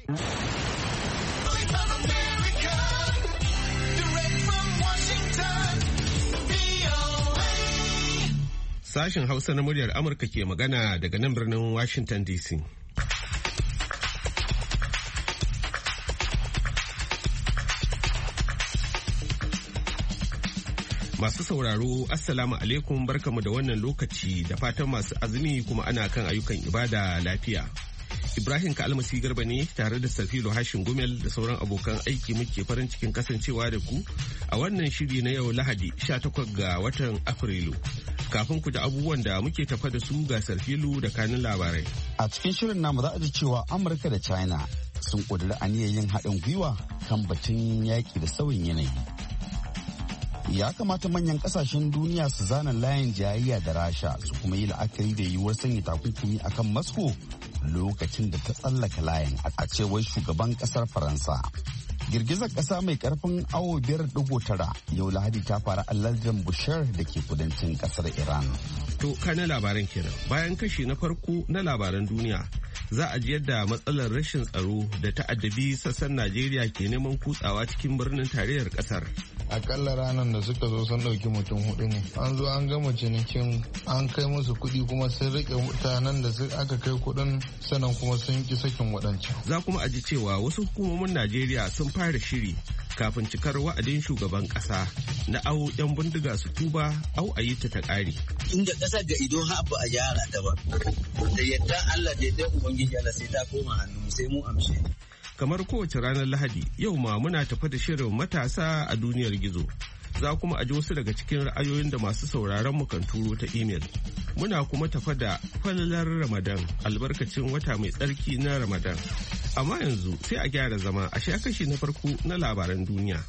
Sashen Hausa na muryar Amurka ke magana daga nan birnin Washington DC. Masu sauraro, Assalamu alaikum, barkamu da wannan lokaci, da fatan masu azumi kuma ana kan ayyukan ibada lafiya. Ibrahim Kalmasi Garba ne tare da Safilo Hashin Gumel da sauran abokan aiki muke farin cikin kasancewa da ku a wannan shiri na yau Lahadi 18 ga watan Afrilu. Kafin ku da abubuwan da muke tafa da su ga Sarfilu da kanin labarai. A cikin shirin namu za a ji cewa Amurka da China sun ƙudiri aniyar yin haɗin gwiwa kan batun yaƙi da sauyin yanayi. Ya kamata manyan ƙasashen duniya su zana layin jayayya da Rasha su kuma yi la'akari da yiwuwar sanya takunkumi akan Moscow lokacin da ta tsallaka layin, a cewar shugaban ƙasar Faransa. Girgizar ƙasa mai ƙarfin awo 5.9 yau Lahadi ta faru a lardin Bushehr da ke kudancin ƙasar Iran. To, kana labaran kenan. Bayan kashi na farko na labaran duniya, za a ji yadda matsalar rashin tsaro da ta'addabi sassan Najeriya ke neman kutsawa cikin birnin tarayyar ƙasar. Akalla ranar da suka zo sun ɗauki mutum 4 ne. An zo an gama cinikin, an kai musu kuɗi kuma sun riƙe mutanen da aka kai kuɗin, sannan kuma sun ƙi sakin waɗancan. Za kuma a ji cewa wasu hukumomin Najeriya sun fara shiri kafin cikar wa'adin shugaban ƙasa na au 'yan bindiga su tuba au a yi ta ƙare. Inda ƙasar ga ido haɓu a gyara ta ba, da yadda Allah da yadda Ubangiji Allah sai ta koma hannu sai mu amshe. Kamar kowace ranar Lahadi, yau ma muna tafa da shirin matasa a duniyar gizo. Za kuma a ji wasu daga cikin ra'ayoyin da masu sauraron mu kan turo ta imel. Muna kuma tafa da falalar Ramadan, albarkacin wata mai tsarki na Ramadan. Amma yanzu sai a gyara zama a sha kashi na farko na labaran duniya.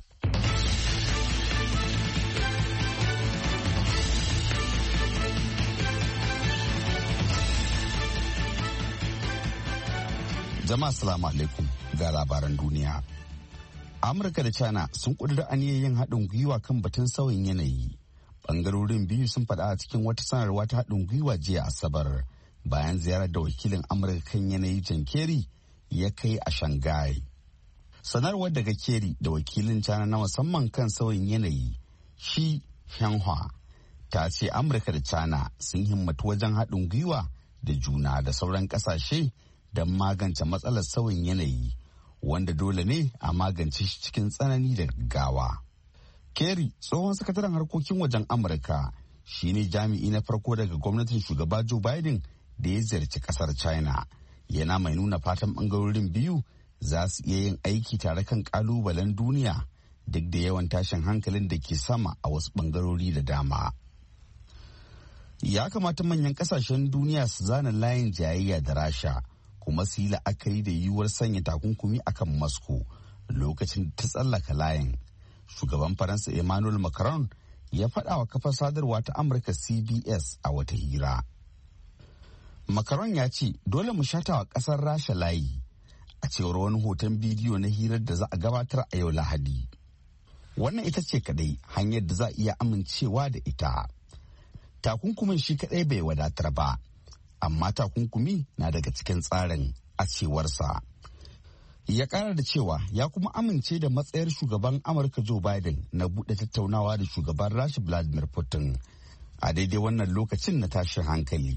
Jama'a salamu alaikum ga labaran duniya. Amurka da China sun ƙudiri aniyar yin haɗin gwiwa kan batun sauyin yanayi. Ɓangarorin biyu sun faɗa a cikin wata sanarwa ta haɗin gwiwa jiya Asabar bayan ziyarar da wakilin Amurka kan yanayi John Kerry ya kai a Shanghai. Sanarwar daga Kerry da wakilin China na musamman kan sauyin yanayi Shi Yanhua ta ce Amurka da China sun himmatu wajen haɗin gwiwa da juna da sauran ƙasashe don magance matsalar sauyin yanayi wanda dole ne a magance shi cikin tsanani da gaggawa. Kerry, tsohon sakataren harkokin wajen Amurka, shine jami'i na farko daga gwamnatin shugaba Joe Biden da ya ziyarci kasar China. Yana mai nuna fatan bangarorin biyu za su iya yin aiki tare kan kalubalen duniya duk da yawan tashin hankalin da ke sama a wasu bangarori da dama. Ya kamata manyan kasashen duniya su zana layin jayayya da Rasha kuma su yi la'akari da yiwuwar sanya takunkumi akan Moscow lokacin da ta tsallaka layin. Shugaban Faransa Emmanuel Macron ya faɗa wa kafar sadarwa ta Amurka CBS a wata hira. Macron ya ce dole mu shata wa ƙasar Rasha layi a cewar wani hoton bidiyo na hirar da za a gabatar a yau Lahadi. Wannan ita ce kadai hanyar da za a iya amincewa da ita. Takunkumin shi kadai bai wadatar ba. Amma takunkumi na daga cikin tsarin a cewarsa. Ya kara da cewa ya kuma amince da matsayar shugaban Amurka Joe Biden na buɗe tattaunawa da shugaban Rasha Vladimir Putin a daidai wannan lokacin na tashin hankali.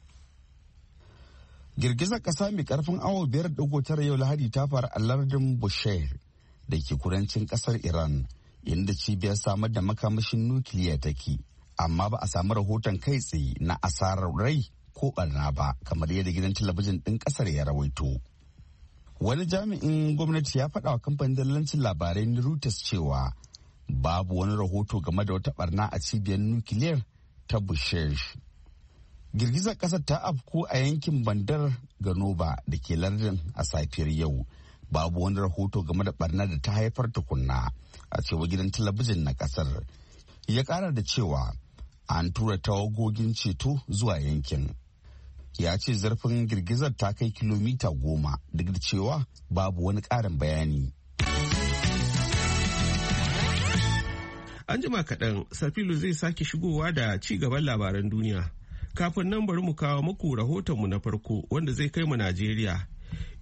Girgizar ƙasa mai ƙarfin awo 5.9 yau Lahadi ta faru a lardin Bushehr da ke kudancin ƙasar Iran, inda cibiyar samar da makamashin nukiliya take, amma ba a samu rahoton kai tsaye na asarar rai ko barna ba kamar yadda gidan talabijin ɗin ƙasar ya rawaito. Wani jami'in gwamnati ya faɗa wa kamfanin dillancin labarai na Reuters cewa babu wani rahoto game da wata barna a cibiyar nukiliyar ta Bushehr. Girgizar ƙasar ta afko a yankin Bandar Ganoba da ke lardin a safiyar yau. Babu wani rahoto game da barna da ta haifar tukunna a cewa gidan talabijin na ƙasar. Ya ƙara da cewa an tura tawagogin ceto zuwa yankin. Ya ce zurfin girgizar ta kai kilomita 10 duk da cewa babu wani ƙarin bayani. An jima kaɗan, Safilu zai sake shigowa da ci gaban labaran duniya. Kafin nan bari mu kawo muku rahotonmu na farko wanda zai kai mu Najeriya,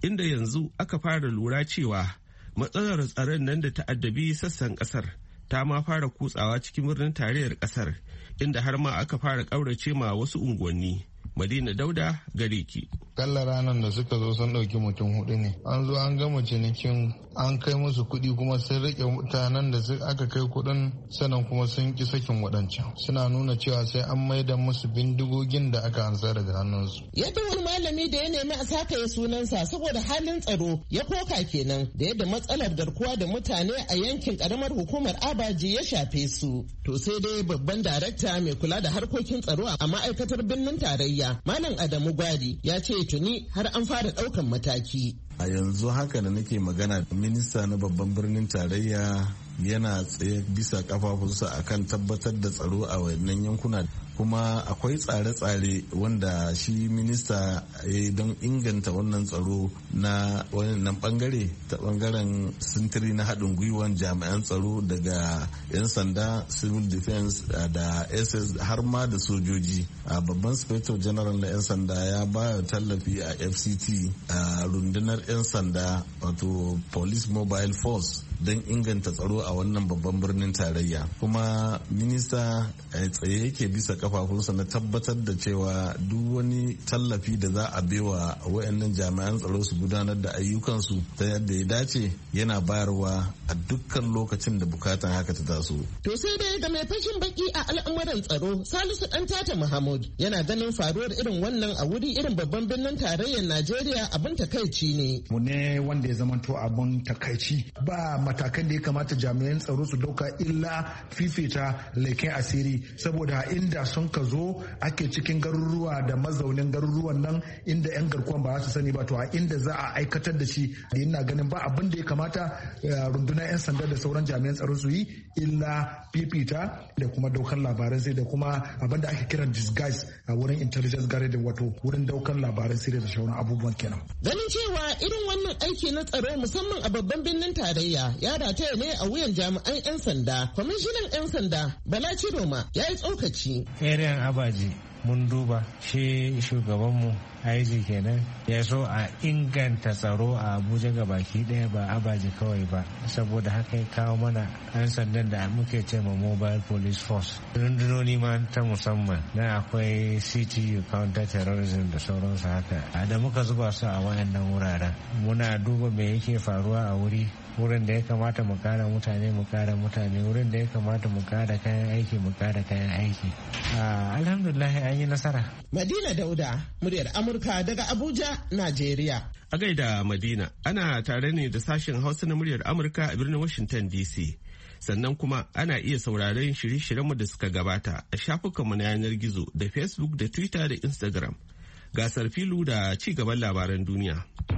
inda yanzu aka fara lura cewa matsalar tsaron nan da ta'addabi sassan ƙasar ta ma fara kutsawa cikin birnin tarayyar ƙasar, inda har ma aka fara ƙaurace ma wasu unguwanni. Madina Dauda gare ki. Kalla ranar da suka zo sun ɗauki mutum 4 ne. An zo an gama cinikin an kai musu kuɗi kuma sun rike mutanen da aka kai kuɗin sannan kuma sun ki sakin waɗancan. Suna nuna cewa sai an maida musu bindigogin da aka ansa daga hannunsu. Yadda wani malami da ya nemi a sakaye sunansa saboda halin tsaro ya koka kenan da yadda matsalar garkuwa da mutane a yankin karamar hukumar Abaji ya shafe su. To sai dai babban darakta mai kula da harkokin tsaro a ma'aikatar birnin tarayya Malam Adamu Gwadi ya ce tuni har an fara ɗaukan mataki. A yanzu haka da nake magana, minista na babban birnin tarayya yana tsaye bisa kafafunsa akan tabbatar da tsaro a wannan yankuna, kuma akwai tsare-tsare wanda shi minista ya don inganta wannan tsaro na wannan bangare ta bangaren sintiri na haɗin gwiwan jami'an tsaro daga 'yan sanda, civil defense da ss har ma da sojoji. A babban inspector general na 'yan sanda ya ba tallafi a fct a rundunar 'yan sanda wato police mobile force don inganta tsaro a wannan babban birnin tarayya. Kuma minista tsaye yake bisa kafafunsa na tabbatar da cewa duk wani tallafi da za a baiwa wayannan jami'an tsaro su gudanar da ayyukansu ta yadda ya dace yana bayarwa a dukkan lokacin da bukatan haka ta taso. To sai dai ga mai fashin baki a al'amuran tsaro Salisu Ɗantata Muhammad yana ganin faruwar irin wannan a wuri irin babban birnin tarayyar Najeriya abin takaici ne. Mu ne wanda ya zamanto abin takaici, ba matakan da ya kamata jami'an tsaro su dauka illa fifita leken asiri, saboda inda sun ka zo ake cikin garuruwa da mazaunin garuruwan nan inda 'yan garkuwan ba su sani ba, to a inda za a aikatar da shi ina ganin ba abin da ya kamata rundunar 'yan sanda da sauran jami'an tsaro su yi illa fifita da kuma daukar labaran sai da kuma abin da ake kiran disguise a wurin intelligence gathering, wato wurin daukar labaran sai da sauran abubuwan kenan. Ganin cewa irin wannan aiki na tsaro musamman a babban birnin tarayya ya rataya ne a wuyan jami'an 'yan sanda. Kwamishinan 'yan sanda Bala Ciroma ya yi tsokaci. Ariyan Abaji mun duba shi shugabanmu IG kenan ya so a inganta tsaro a Abuja gabaki daya ba Abaji kawai ba, saboda haka ya kawo mana 'yan sandan da muke ce ma mobile police force, rundunoni ma ta musamman na akwai CTU counter terrorism da sauransu haka da muka zuba su a wayannan wuraren. Muna duba me yake faruwa a wurin da ya kamata mu kare mutane wurin da ya kamata mu kare kayan aiki mu kare kayan aiki. Alhamdulillah an yi nasara. Madina Dauda, muryar Amurka daga Abuja, Najeriya. A gaida Madina, ana tare ne da sashen Hausa na muryar Amurka a birnin Washington DC. Sannan kuma ana iya sauraron shirye-shiryenmu da suka gabata a shafukanmu na yanar gizo da Facebook da Twitter da Instagram. Gasar filu da ci gaban labaran duniya.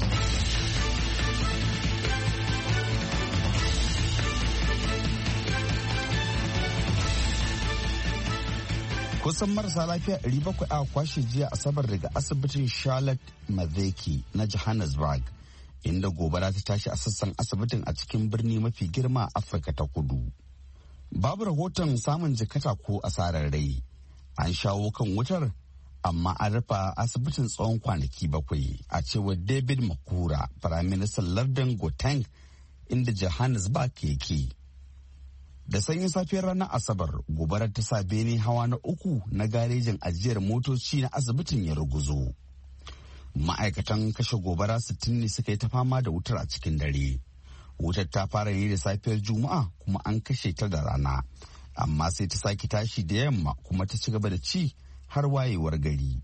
Kusan marasa lafiya 700 a kwashe jiya Asabar daga asibitin Charlotte Mazeki na Johannesburg, inda gobara ta tashi a sassan asibitin a cikin birni mafi girma a Afirka ta Kudu. Babu rahoton samun jikata ko asarar rai. An shawo kan wutar, amma an rufe asibitin tsawon kwanaki 7, a cewar David Makura, Firaministan lardin Gauteng, inda Johannesburg yake. Da sanyin safiyar ranar Asabar, gobarar ta sa bene hawa na 3 na garejin ajiyar motoci na asibitin ya ruguzo. Ma'aikatan kashe gobara 60 ne suka yi ta fama da wutar a cikin dare. Wutar ta fara ne da safiyar Juma'a kuma an kashe ta da rana, amma sai ta sake tashi da yamma kuma ta ci gaba da ci har wayewar gari.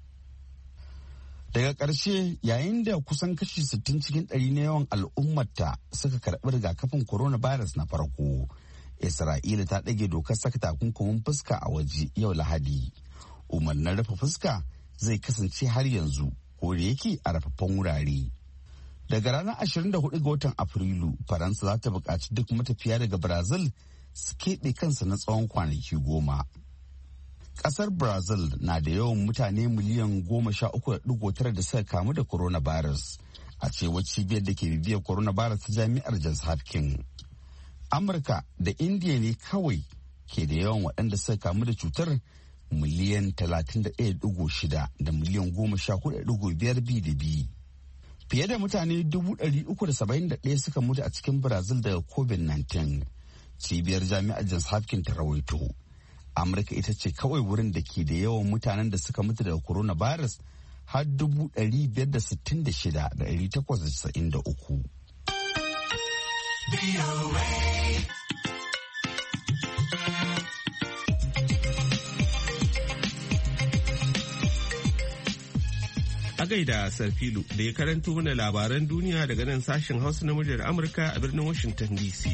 Daga ƙarshe, yayin da kusan kashi 60 cikin 100 na yawan al'ummarta suka karɓi rigakafin coronavirus na farko, Isra'ila ta ɗage dokar saka takunkumin fuska a waje yau Lahadi. Umarnin rufe fuska zai kasance har yanzu, ko da yake a rufaffen wurare. Daga ranar 24 ga watan Afrilu, Faransa za ta buƙaci duk matafiya daga Brazil su keɓe kansu na tsawon kwanaki 10. Ƙasar Brazil na da yawan mutane miliyan 13.9 da suka kamu da coronavirus, a cewar cibiyar da ke bibiyar coronavirus ta jami'ar Johns Hopkins. Amurka da Indiya ne kawai ke da yawan waɗanda suka kamu da cutar miliyan 31.6 da miliyan 14.5 bi. Fiye da mutane 371 suka mutu a cikin Brazil daga COVID-19. Cibiyar jami'ar Johns Hopkins ta rawaito. Amurka ita ce kawai wurin da ke da yawan mutanen da suka mutu daga coronavirus har 566,893. A gaida Sarfilu da ya karanto mana labaran duniya daga nan sashen Hausa na muryar Amurka a birnin Washington DC.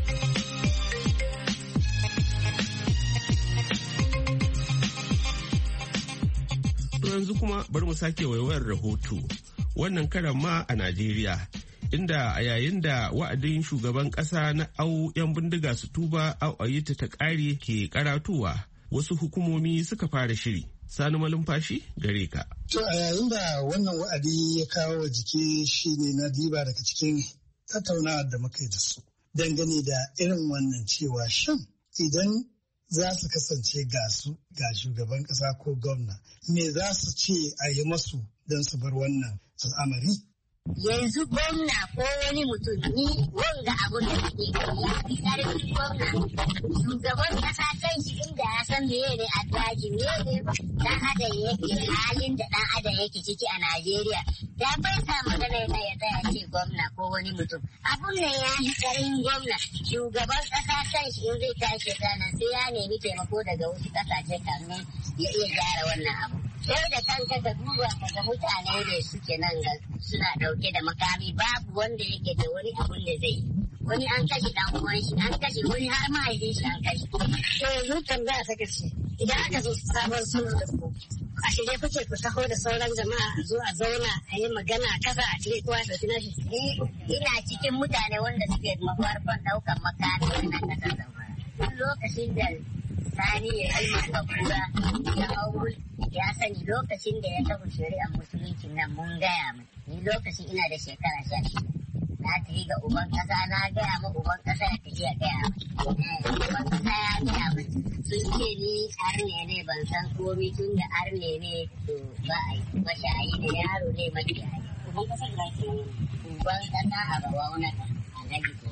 Yanzu kuma bari mu sake waiwayar rahoto. Wannan karan ma a Najeriya, inda a yayin da wa'adin shugaban ƙasa na au 'yan bindiga su tuba au ayyuta ta ƙare ke karatuwa, wasu hukumomi suka fara shiri. Sani malumfashi gare ka. To a yayin da wannan wa'adi ya kawo jiki shine na diba daga cikin tattaunawa da muka yi da su dangane da irin wannan cewa shan idan za su kasance ga shugaban ƙasa ko gwamna me za su ce a yi masu don su bar wannan al'amari. Yanzu gwamna ko wani mutum ni wanga abun da ke ya fi ƙarfin gwamna. Shugaban ƙasa kan shi inda ya san meye ne a daji meye ne ɗan adam yake halin da ɗan adam yake ciki a Najeriya. Da bai sa magana na ya tsaya ce gwamna ko wani mutum. Abun nan ya fi ƙarfin gwamna. Shugaban ƙasa kan shi in zai tashi ranar sai ya nemi taimako daga wasu ƙasashe kamin ya iya gyara wannan abu. Sai da kanka ka duba kaga mutane da suke nan ga suna ɗauke da makami babu wanda yake da wani abun da zai yi. Wani an kashe ɗan uwan shi an kashe wani har mahaifin shi an kashe. To yanzu tambaya ta karshe idan aka zo sabon sulhu da ku a shirye kuke ku taho da sauran jama'a a zo a zauna a yi magana a kasa a cire kowa ɗauki nashi. Ina cikin mutane wanda suke mafarkon ɗaukan makami na ƙasar Zamfara. Lokacin da Sani ya yi masa kura ya hau ya sani lokacin da ya kafa shari'ar musulunci nan mun gaya mai. Ni lokacin ina da shekara 16. Na tafi ga uban kasa na gaya ma uban kasa ya tafi ya gaya mai. Uban kasa ya gaya mai. Sun ce ni arne ne ban san komi tun da arne ne to ba a yi mashayi ne yaro ne makiyayi. Uban kasa da ke uban kasa a gaba wani alhaji ko.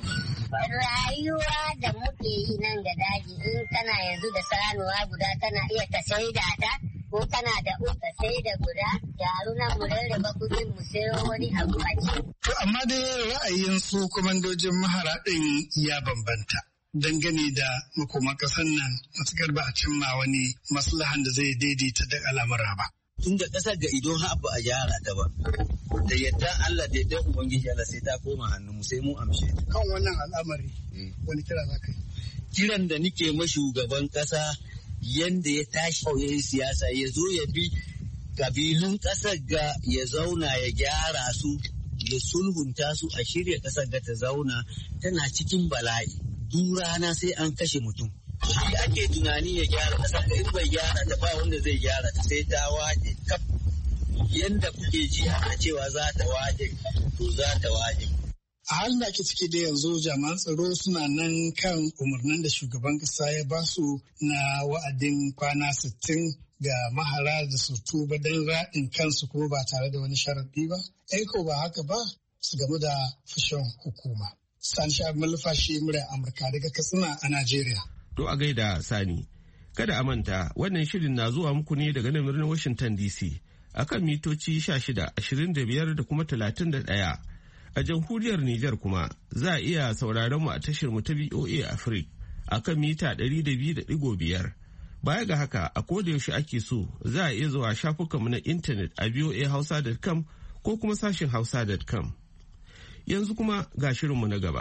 Rayuwa da muke yi nan ga daji in kana yanzu da sanuwa guda kana iya ka saida ta ko kana da uka sai da guda taru nan mu rarraba kudin mu sayo wani abu a ci. To amma dai ra'ayin su kwamandojin mahara ɗin ya bambanta dangane da makoman ƙasar nan matukar ba a cimma wani maslahan da zai daidaita da al'amura ba. Tunda ƙasar ga idon haɓa a gyara ta ba. Da yadda Allah da yadda Ubangiji Allah sai ta koma hannunmu sai mu amshe. Kan wannan al'amari wani kira za ka yi? Kiran da nike ma shugaban ƙasa yanda ya tashi ya yi siyasa ya zo ya bi kabilun ƙasar ga ya zauna ya gyara su ya sulhunta su a shirya ƙasar ga ta zauna tana cikin bala'i. Duk rana sai an kashe mutum. Shi ake tunani ya gyara ƙasar da in bai gyara ta ba wanda zai gyara ta sai ta waje kaf yanda kuke ji ana cewa za ta waje to za ta waje. A halin da ake ciki da yanzu jami'an tsaro suna nan kan umarnin da shugaban kasa ya ba su na wa'adin kwana 60 ga mahara da su tuba don raɗin kansu kuma ba tare da wani sharaɗi ba. Aiko ba haka ba su gamu da fushin hukuma. Sani Shabi Malumfashi murya Amurka daga Katsina a Najeriya. To a gaida Sani. Kada a manta wannan shirin na zuwa muku ne daga nan birnin Washington DC akan mitoci 16, 25 da kuma 31. A jamhuriyar Nijar kuma za a iya sauraron mu a tashar mu ta VOA Africa akan mita 200.5. Baya ga haka a koda yaushe ake so za a iya zuwa shafukanmu na intanet a voahausa.com ko kuma sashin hausa.com. Yanzu kuma ga shirinmu na gaba.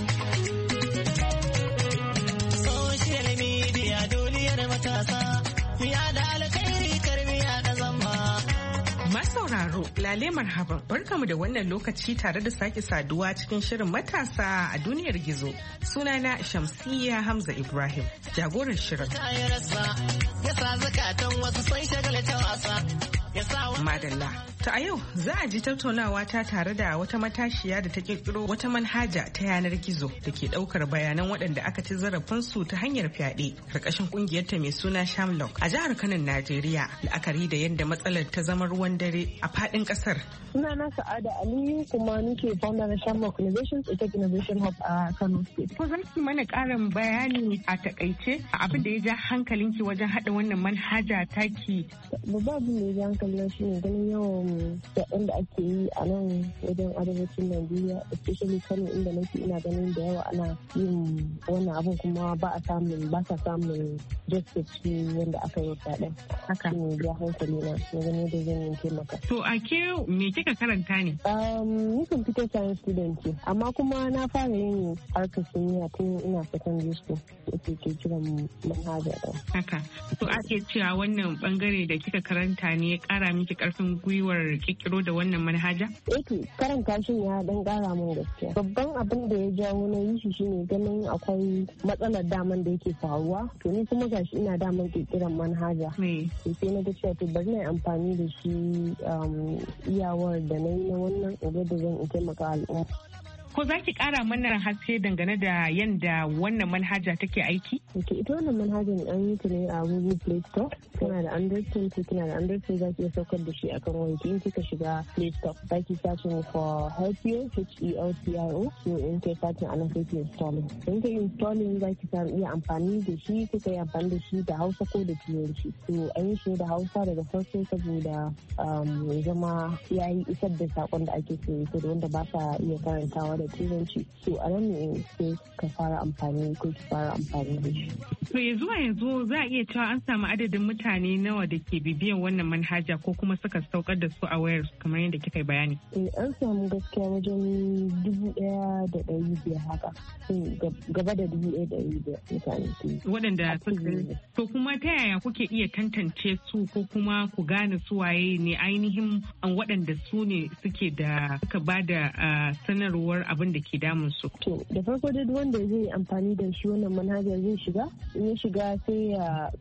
Sauraro lale marhaban barkamu da wannan lokaci tare da sake saduwa cikin shirin matasa a duniyar gizo sunana Shamsiyya Hamza Ibrahim jagorar shirin. Madalla Ta a yau za a ji tattaunawa ta tare da wata matashiya da ta kirkiro wata manhaja ta yanar gizo da ke daukar bayanan waɗanda aka ci zarafinsu ta hanyar fyaɗe karkashin kungiyarta mai suna Shamlock a jihar Kano, Najeriya, la'akari da yadda matsalar ta zama ruwan dare a faɗin ƙasar. Sunana Sa'ada Aliyu kuma nike founder na Shamlock Innovations, ita Innovation Hub a Kano State. Ko zan ki mana ƙarin bayani a takaice abin da ya ja hankalinki wajen haɗa wannan manhaja taki? Babban abin da ya ja hankalina shine ganin yawan yaɗin da ake yi a nan wajen arewacin Najeriya, especially Kano inda nake ina ganin da yawa ana yin wannan abin kuma ba sa samun justice wanda aka yi fyaɗen. Haka ne ya hankali na ganin da zan yi taimaka. To a ke me kika karanta ne? Ni computer science student ce, amma kuma na fara yin harkar kimiyya tun ina secondary school da ke kiran manhaja ɗin. Haka. To ake cewa wannan bangare da kika karanta ne ya ƙara miki ƙarfin gwiwar kirkiro da wannan manhaja? To karanta shi ya dan ƙara min gaskiya. Babban abin da ya jawo na yi shi shine ganin akwai matsalar daman da yake faruwa. To ni kuma gashi ina daman kirkiran manhaja. Sai na ga cewa to bari na amfani da shi iyawar da na yi na wannan da zan taimaka al'umma. Ko za ki kara mana haske dangane da yadda wannan manhaja take aiki? Ita wannan manhajar an yi ta ne a Google Play Store. Tana da Android phone, kina da Android phone za ki iya saukar da shi akan wayarki. In kika shiga Play Store, za ki searching for Helpio, HELPIO. So in kai searching a nan sai ki installing. In kai installing za ki iya amfani da shi, kika yi amfani da shi da Hausa ko da Turanci. So an yi shi da Hausa daga farko saboda ya zama ya yi isar da sakon da ake so da wanda ba sa iya karantawa da Turanci. So a nan ne sai ka fara amfani ko ki fara amfani da shi. To yanzu za a iya cewa an samu adadin mutane nawa da ke bibiyan wannan manhaja ko kuma suka saukar da su a wayar kamar yadda kika yi bayani? An samu gaskiya wajen 1,500 haka. Gaba da 1,500 mutane. Waɗanda suka. To kuma ta yaya kuke iya tantance su ko kuma ku gane su waye ne ainihin waɗanda su ne suka ba da sanarwar abin da ke damun su? To da farko dai wanda zai amfani da shi wannan manhajar zai shiga. In ya shiga sai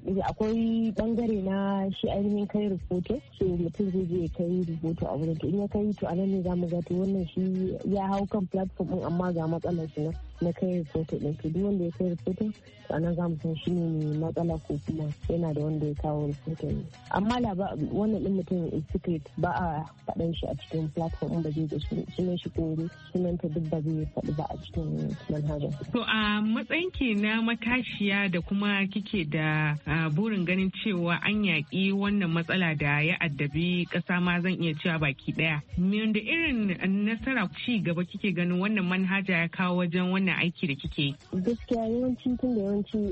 akwai bangare na shi ainihin kai rahoto. So mutum zai je kai rahoto a wurin. To in ya kai to a nan ne za mu ga to wannan shi ya hau kan platform din amma ga matsalar shi na kai rahoto din. To duk wanda ya kai rahoto to anan za mu san shi ne matsala ko kuma yana da wanda ya kawo rahoto ne. Amma wannan din mutum is secret ba a faɗan shi a cikin platform ba zai da sunan shi ko sunanta duk ba zai faɗi ba a cikin manhajar. To a matsayinki na matashiya da kuma kike da burin ganin cewa an yaƙi wannan matsala da ya addabi ƙasa ma zan iya cewa baki ɗaya. Da irin nasara ci gaba kike ganin wannan manhaja ya kawo wajen wannan aiki da kike yi? Gaskiya yawanci tun da yawanci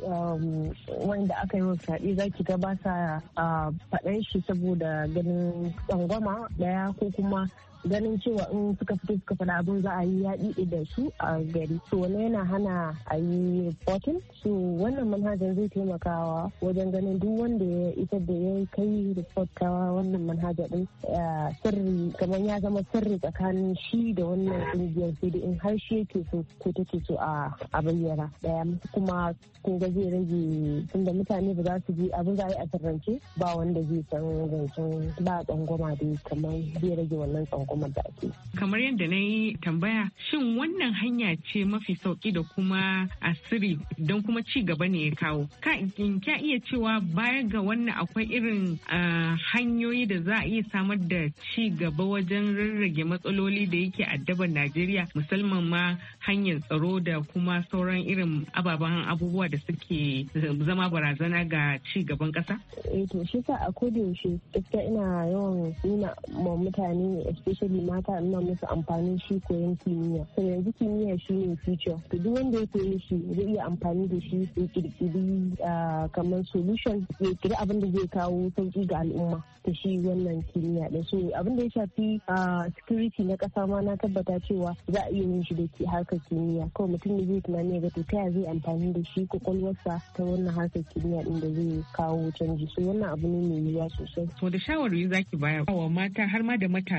wanda aka yi wa fyaɗe za ki ga ba sa faɗan shi saboda ganin tsangwama ɗaya ko kuma ganin cewa in suka fito suka faɗa abin za a yi yaɗi da su a gari. So wani yana hana a yi reporting. So wannan manhajar zai taimakawa wajen ganin duk wanda ya isar da ya kai report ta wannan manhaja din sirri kamar ya zama sirri tsakanin shi da wannan ƙungiyar sai da in har shi yake so ko take so a bayyana. Daya kuma kun ga zai rage tunda mutane ba za su ji abin za a yi a sirrance ba wanda zai san zancen ba tsangwama dai kamar zai rage wannan tsangwama. Kamar yadda na yi tambaya, shin wannan hanya ce mafi sauki da kuma asiri don kuma ci gaba ne ya kawo? Ka iya cewa baya ga wannan akwai irin hanyoyi da za a iya samar da ci gaba wajen rarrage matsaloli da yake addabar Najeriya, musamman ma hanyar tsaro da kuma sauran irin ababen abubuwa da suke zama barazana ga ci gaban ƙasa? To shi sa a kodayaushe gaskiya ina yawan nuna ma mutane especially mata ina musu amfanin shi koyon kimiyya. So yanzu kimiyya shi ne future. To duk wanda ya koyi shi zai iya amfani da shi ya kirkiri kamar solution ya kirkiri abin da zai kawo sauki ga al'umma ta shi wannan kimiyya da so abin da ya shafi security na kasa ma na tabbata cewa za a iya yin shi da harkar kimiyya. Kawai mutum ne zai tunani ya ga to ta zai amfani da shi kwakwalwarsa ta wannan harkar kimiyya din da zai kawo canji. So wannan abu ne mai yiwuwa sosai. To da shawarwari zaki bayar wa mata har ma da matasa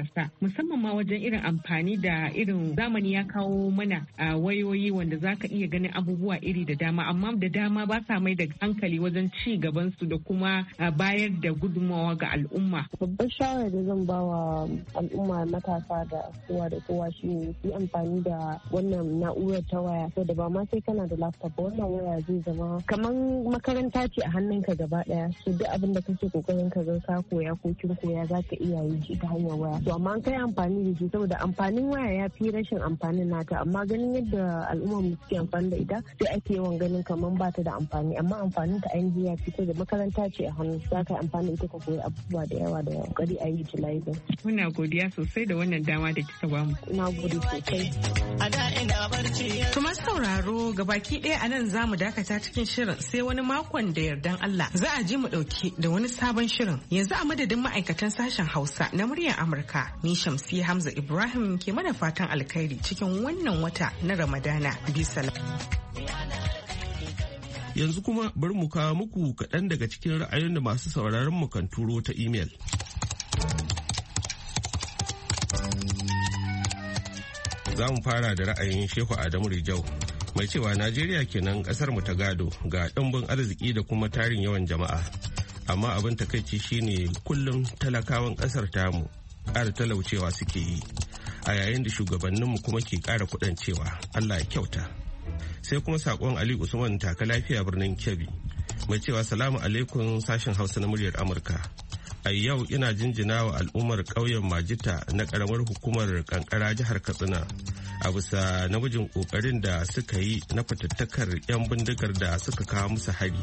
musamman ma wajen irin amfani da irin zamani ya kawo mana wayoyi wanda za ka iya ganin abubuwa iri da dama, amma da dama ba sa mai da hankali wajen ci gaban su da kuma bayar da gudunmawa ga al'umma. Babbar shawara da zan ba wa al'umma matasa da kowa da kowa shi ne yi amfani da wannan na'urar ta waya, saboda ba ma sai kana da laptop ba, wannan waya zai zama kamar makaranta ce a hannunka gaba daya. So duk abin da kake kokarin ka ga ka koya ko kin koya za ka iya yi shi ta hanyar waya. To amma kai amfani da shi, saboda amfanin waya ya fi rashin amfanin nata, amma ganin yadda al'ummar mu suke amfani da ita sai ake yawan ganin kamar ba ta da amfani, amma amfanin ta ainihi ya fi, da makaranta ce a hannu, za ka yi amfani da ita ka koyi abubuwa da yawa da kokari a yi utilizing. Muna godiya sosai da wannan dama da kika bamu. Na gode sosai. Kuma sauraro gabaki ɗaya a nan za mu dakata cikin shirin, sai wani makon da yardan Allah za a ji mu ɗauki da wani sabon shirin. Yanzu a madadin ma'aikatan sashen Hausa na muryar Amurka, ni Shamsiyya Hamza Ibrahim ke mana fatan alkhairi cikin wannan wata na Ramadana. Bisala. Yanzu kuma bari mu kawo muku kaɗan daga cikin ra'ayoyin da masu sauraron mu kan turo ta imel. Za mu fara da ra'ayin Shehu Adamu Rijau mai cewa Najeriya kenan kasar mu ta gado ga ɗimbin arziki da kuma tarin yawan jama'a. Amma abin takaici shine kullum talakawan kasar tamu ƙara talaucewa suke yi, a yayin da shugabanninmu kuma ke ƙara kuɗancewa. Allah ya kyauta. Sai kuma saƙon Ali Usman taka lafiya birnin Kebbi mai cewa salamu alaikum sashen Hausa na muryar Amurka. A yau ina jinjina wa al'ummar ƙauyen Majita na ƙaramar hukumar Kankara jihar Katsina a bisa namijin ƙoƙarin da suka yi na fatattakar 'yan bindigar da suka kawo musu hari,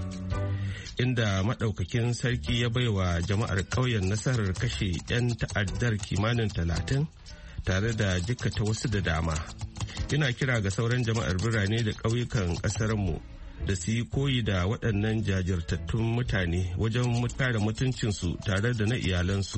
inda maɗaukakin sarki ya baiwa jama'ar ƙauyen nasarar kashe 'yan ta'addar kimanin 30 tare da jikkata wasu da dama. Ina kira ga sauran jama'ar birane da ƙauyukan ƙasarmu da su yi koyi da waɗannan jajirtattun mutane wajen kare mutuncinsu tare da na iyalansu.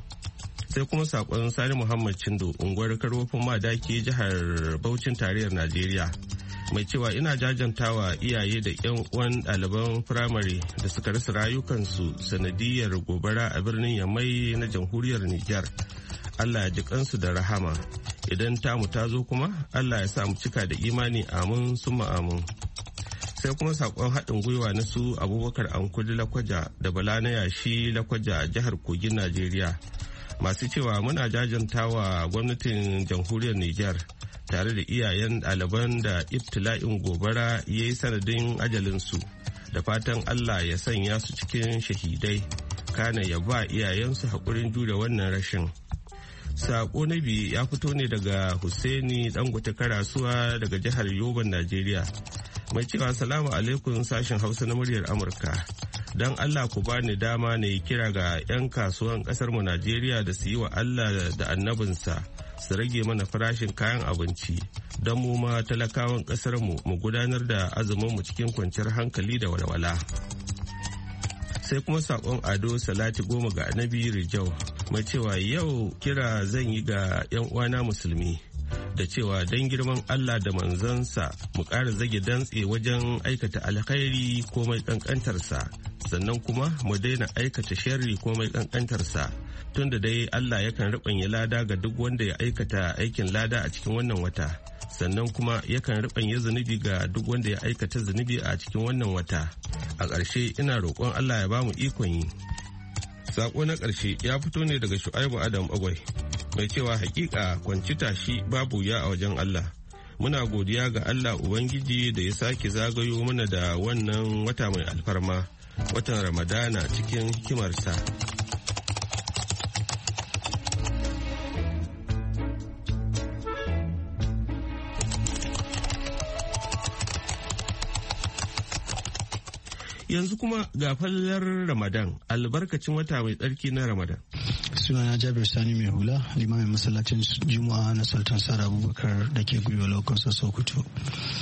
Sai kuma saƙon Sani Muhammad Chindo, unguwar Karofin Madaki, jihar Bauchin tarayyar Najeriya, mai cewa ina jajantawa iyaye da 'yan uwan ɗaliban firamare da suka rasa rayukansu sanadiyar gobara a birnin Yamai na jamhuriyar Nijar. Allah ya ji kansu da rahama. Idan tamu ta zo kuma Allah ya sa mu cika da imani, amin summa amin. Sai kuma sakon haɗin gwiwa na su Abubakar Ankudi Lakwaja da Bala na Yashi Lakwaja a jihar Kogin Najeriya, masu cewa muna jajantawa gwamnatin jamhuriyar Nijar tare da iyayen ɗaliban da ibtila'in gobara ya yi sanadin ajalinsu, da fatan Allah ya sanya su cikin shahidai, kana ya ba iyayensu haƙurin jure wannan rashin. Sako na biyu ya fito ne daga Hussaini Dangote Karasuwa daga jihar Yoban, Najeriya, mai cewa salamu alaikum sashen Hausa na muryar Amurka. Don Allah ku bani dama na yi kira ga 'yan kasuwan ƙasarmu Najeriya da su yi wa Allah da annabinsa su rage mana farashin kayan abinci, don mu ma talakawan ƙasarmu mu gudanar da azuminmu cikin kwanciyar hankali da walwala. Sai kuma sakon Ado Salati Goma ga Annabi Rijau, mai cewa yau kira zan yi ga 'yan uwana musulmi da cewa don girman Allah da manzansa mu ƙara zage dantse wajen aikata alkhairi ko mai ƙanƙantarsa, sannan kuma mu daina aikata sharri ko mai ƙanƙantarsa, tunda dai Allah yakan riɓanya lada ga duk wanda ya aikata aikin lada a cikin wannan wata, sannan kuma yakan riɓanya zunubi ga duk wanda ya aikata zunubi a cikin wannan wata. A ƙarshe ina roƙon Allah ya bamu ikon yi. Sako na ƙarshe ya fito ne daga Shu'aibu Adam Agwai, mai cewa hakika kwanci tashi babu ya a wajen Allah. Muna godiya ga Allah Ubangiji da ya sake zagayo mana da wannan wata mai alfarma, watan Ramadana, cikin hikimarsa. Yanzu kuma ga fallar Ramadan, albarkacin wata mai tsarki na Ramadan. Sunana Jabir Sani mai hula, limamin masallacin Juma'a na Sultan Sara Abubakar da ke Gwiwa Lokosa Sokoto.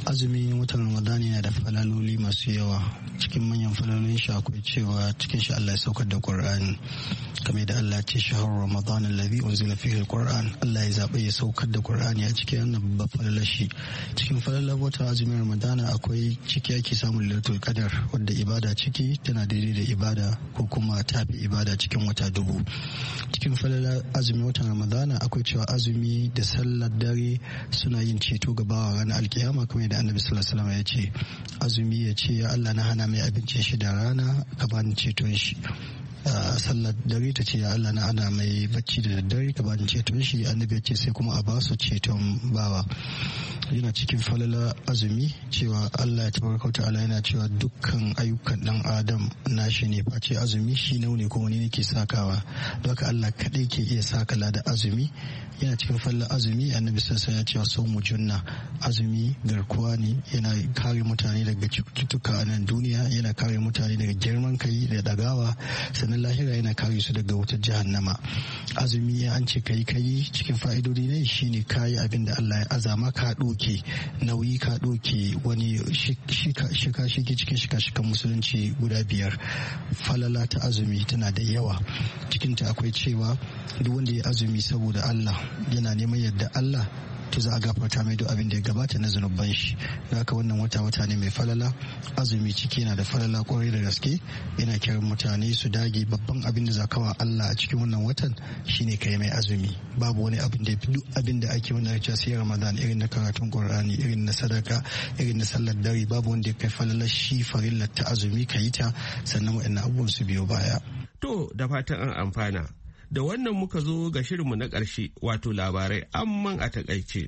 azumi watan ramadani yana da falaloli masu yawa. Cikin manyan falalolin shi akwai cewa cikin shi Allah ya saukar da Qur'ani, kamar da Allah ya ce shahar ramadan alladhi unzila fihi alquran. Allah ya zabe ya saukar da Qur'ani a cikin wannan babban falalar shi. Cikin falalar watan azumin ramadana akwai ciki ake samun lailatul qadar, wanda ibada ciki tana daidai da ibada ko kuma tafi ibada cikin wata dubu. Cikin falalar azumin watan ramadana akwai cewa azumi da sallar dare suna yin ceto ga bawa ranar alkiyama, kamar da annabi sallallahu alaihi wasallam ya ce azumi ya ce ya Allah na hana mai abincin shi da rana ka bani ceton shi. Sallar dare ta ce ya Allah na ana mai bacci da daddare ka bani ceton shi. Annabi ya ce sai kuma a ba su ceton bawa. Yana cikin falala azumi cewa Allah ya tabaraka wa ta'ala yana cewa dukkan ayyukan dan adam nashi ne, face azumi shi ne kuma ni nake sakawa. Don haka Allah kadai ke iya saka da azumi. Yana cikin falala azumi annabi sallallahu alaihi wasallam ya ce saumu junna, azumi garkuwa ne, yana kare mutane daga cututtuka a nan duniya, yana kare mutane daga girman kai da dagawa, sannan lahira yana kare su daga wutar jahannama. Azumi an ce kai cikin fa'idodi ne shine kayi abin da Allah ya azama, ka doke nauyi, ka doke wani shika cikin shika-shikan musulunci guda 5. Falala ta azumi tana da yawa. Cikinta akwai cewa duk wanda ya azumi saboda Allah yana neman yadda Allah, to za a gafarta mai duk abin da ya gabata na zunuban shi. Da haka wannan wata ne mai falala. Azumi ciki yana da falala kwarai da gaske. Yana kiran mutane su dage. Babban abin da zakawa Allah a cikin wannan watan shine kai mai azumi. Babu wani abin da duk abin da ake wannan cewa sai Ramadan, irin na karatun Qur'ani, irin na sadaka, irin na sallar dare, babu wanda ya kai falala shi farillar ta azumi ka yi ta, sannan wa'annan abubuwan su biyo baya. To da fatan an amfana. Da wannan muka zo ga shirinmu na ƙarshe, wato labarai amman a takaice.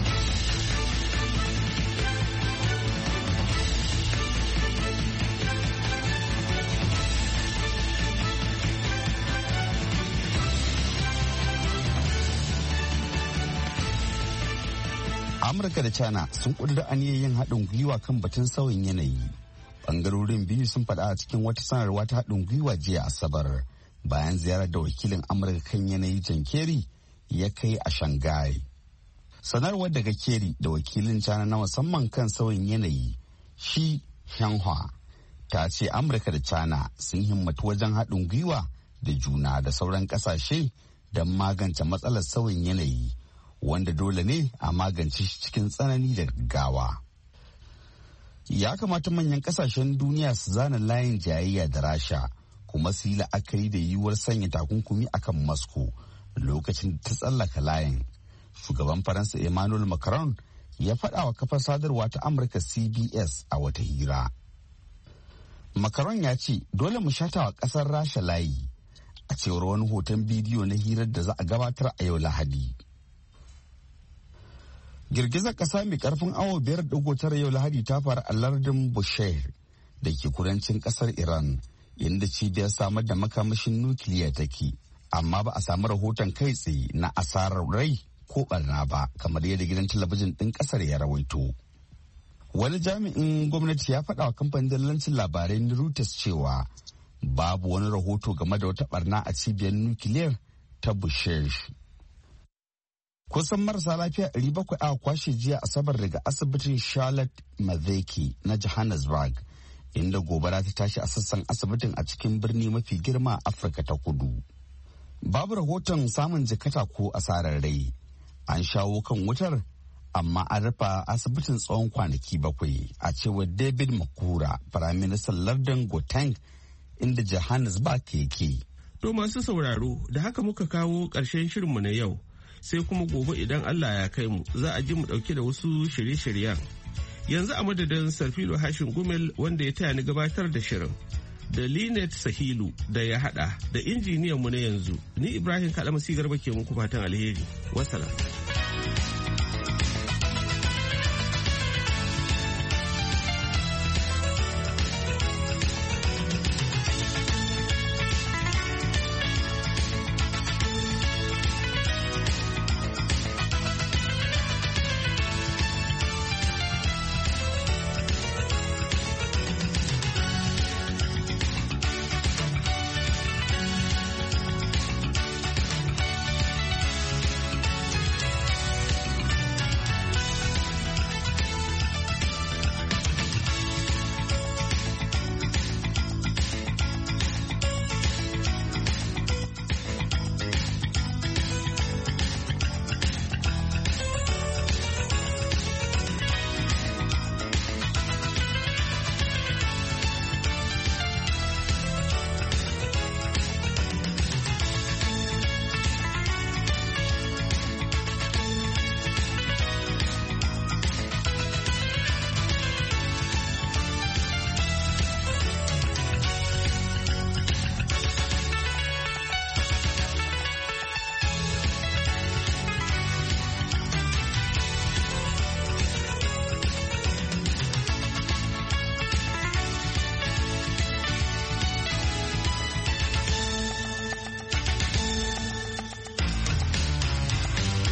Amurka da China sun ƙudura aniyayin haɗin gwiwa kan batun sauyin yanayi. Ɓangarorin biyu sun faɗa a cikin wata sanarwa ta haɗin gwiwa jiya Asabar, bayan ziyarar da wakilin Amurka kan yanayi John Kerry ya kai a Shanghai. Sanarwar daga Kerry da wakilin China na musamman kan sauyin yanayi Shi Xianghua ta ce Amurka da China sun himmatu wajen haɗin gwiwa da juna da sauran ƙasashe don magance matsalar sauyin yanayi, wanda dole ne a magance shi cikin tsanani da gaggawa. Ya kamata manyan ƙasashen duniya su zana layin jayayya da Rasha, kuma su yi la'akari da yiwuwar sanya takunkumi akan Moscow lokacin da ta tsallaka layin. Shugaban Faransa Emmanuel Macron ya faɗa wa kafar sadarwa ta Amurka CBS a wata hira. Macron ya ce dole mu shata wa ƙasar Rasha layi, a cewar wani hoton bidiyo na hirar da za a gabatar a yau Lahadi. Girgizar ƙasa mai ƙarfin awo 5.9 yau Lahadi ta faru a lardin Bushehr da ke kudancin ƙasar Iran, inda cibiyar samar da makamashin nukiliya take, amma ba a samu rahoton kai tsaye na asarar rai ko barna ba, kamar yadda gidan talabijin ɗin ƙasar ya rawaito. Wani jami'in gwamnati ya faɗa wa kamfanin dillancin labarai na Reuters cewa babu wani rahoto game da wata barna a cibiyar nukiliyar ta Bushehr. Kusan marasa lafiya 700 aka kwashe jiya Asabar daga asibitin Charlotte Mazeki na Johannesburg, inda gobara ta tashi a sassan asibitin a cikin birni mafi girma a Afirka ta Kudu. Babu rahoton samun jikata ko asarar rai. An shawo kan wutar, amma an rufe asibitin tsawon kwanaki 7, a cewar David Makura, Firaministan lardin Gauteng, inda Johannesburg yake. To masu sauraro, da haka muka kawo ƙarshen shirinmu na yau. Sai kuma gobe idan Allah ya kai mu, za a ji mu dauke da wasu shirye-shiryen. Yanzu a madadin Sarfilo Hashin Gumel wanda ya taya ni gabatar da shirin, da Linet Sahilu da ya hada, da injiniyan mu na yanzu, ni Ibrahim Kalamasi Garba ke muku fatan alheri. Wassalam.